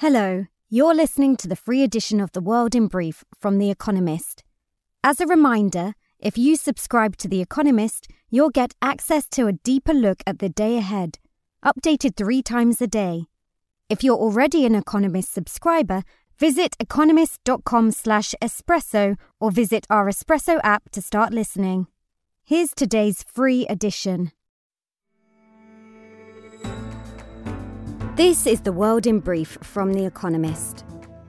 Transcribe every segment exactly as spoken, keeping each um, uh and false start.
Hello, you're listening to the free edition of The World in Brief from The Economist. As a reminder, if you subscribe to The Economist, you'll get access to a deeper look at the day ahead, updated three times a day. If you're already an Economist subscriber, visit economist.com slash espresso or visit our Espresso app to start listening. Here's today's free edition. This is The World in Brief from The Economist.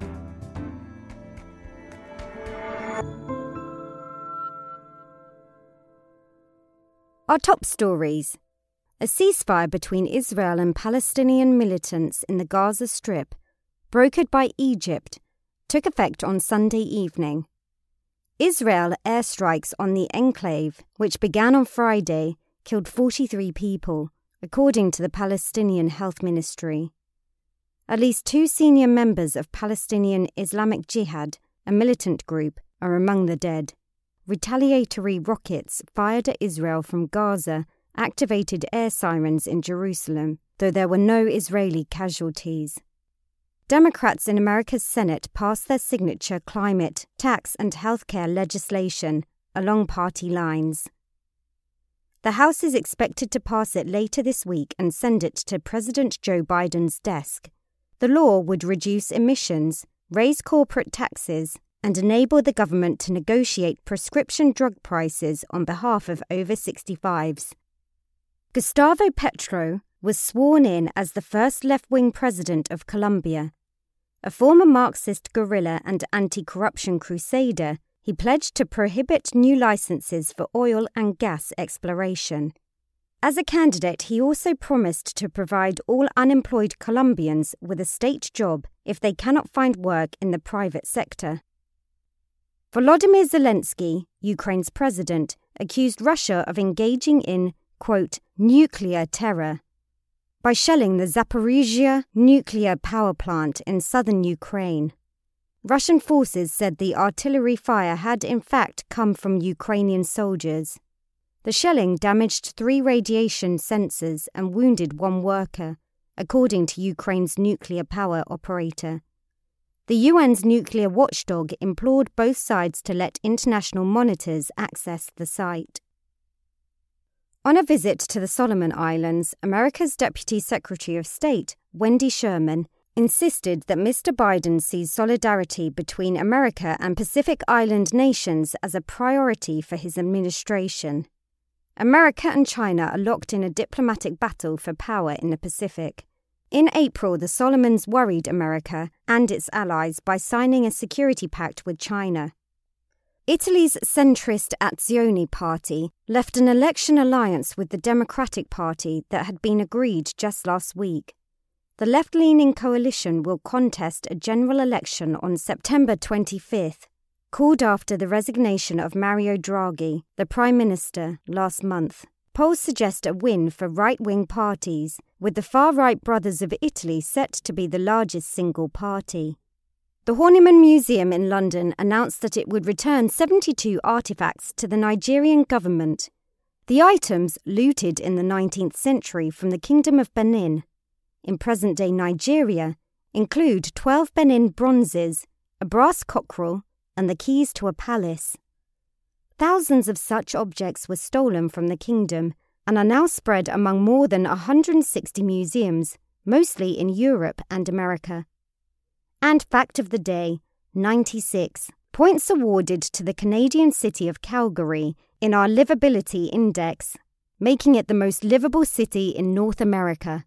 Our top stories. A ceasefire between Israel and Palestinian militants in the Gaza Strip, brokered by Egypt, took effect on Sunday evening. Israel airstrikes on the enclave, which began on Friday, killed forty-three people, according to the Palestinian Health Ministry. At least two senior members of Palestinian Islamic Jihad, a militant group, are among the dead. Retaliatory rockets fired at Israel from Gaza activated air sirens in Jerusalem, though there were no Israeli casualties. Democrats in America's Senate passed their signature climate, tax and healthcare legislation along party lines. The House is expected to pass it later this week and send it to President Joe Biden's desk. The law would reduce emissions, raise corporate taxes, and enable the government to negotiate prescription drug prices on behalf of over sixty-fives. Gustavo Petro was sworn in as the first left-wing president of Colombia. A former Marxist guerrilla and anti-corruption crusader, he pledged to prohibit new licenses for oil and gas exploration. As a candidate, he also promised to provide all unemployed Colombians with a state job if they cannot find work in the private sector. Volodymyr Zelensky, Ukraine's president, accused Russia of engaging in, quote, nuclear terror by shelling the Zaporizhzhia nuclear power plant in southern Ukraine. Russian forces said the artillery fire had in fact come from Ukrainian soldiers. The shelling damaged three radiation sensors and wounded one worker, according to Ukraine's nuclear power operator. The U N's nuclear watchdog implored both sides to let international monitors access the site. On a visit to the Solomon Islands, America's Deputy Secretary of State, Wendy Sherman, insisted that Mister Biden sees solidarity between America and Pacific Island nations as a priority for his administration. America and China are locked in a diplomatic battle for power in the Pacific. In April, the Solomons worried America and its allies by signing a security pact with China. Italy's centrist Azione party left an election alliance with the Democratic Party that had been agreed just last week. The left-leaning coalition will contest a general election on September twenty-fifth, called after the resignation of Mario Draghi, the Prime Minister, last month. Polls suggest a win for right-wing parties, with the far-right Brothers of Italy set to be the largest single party. The Horniman Museum in London announced that it would return seventy-two artefacts to the Nigerian government. The items, looted in the nineteenth century from the Kingdom of Benin, in present-day Nigeria, include twelve Benin bronzes, a brass cockerel, and the keys to a palace. Thousands of such objects were stolen from the kingdom and are now spread among more than one hundred sixty museums, mostly in Europe and America. And fact of the day, ninety-six. Points awarded to the Canadian city of Calgary in our Livability Index, making it the most livable city in North America.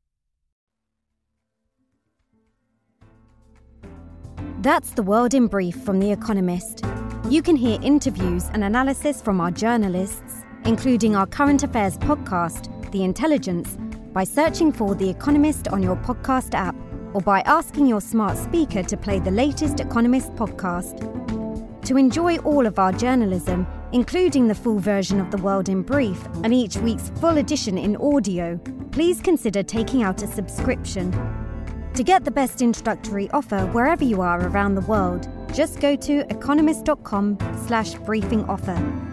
That's The World in Brief from The Economist. You can hear interviews and analysis from our journalists, including our current affairs podcast, The Intelligence, by searching for The Economist on your podcast app or by asking your smart speaker to play the latest Economist podcast. To enjoy all of our journalism, including the full version of The World in Brief and each week's full edition in audio, please consider taking out a subscription. To get the best introductory offer wherever you are around the world, just go to economist.com slash briefing offer.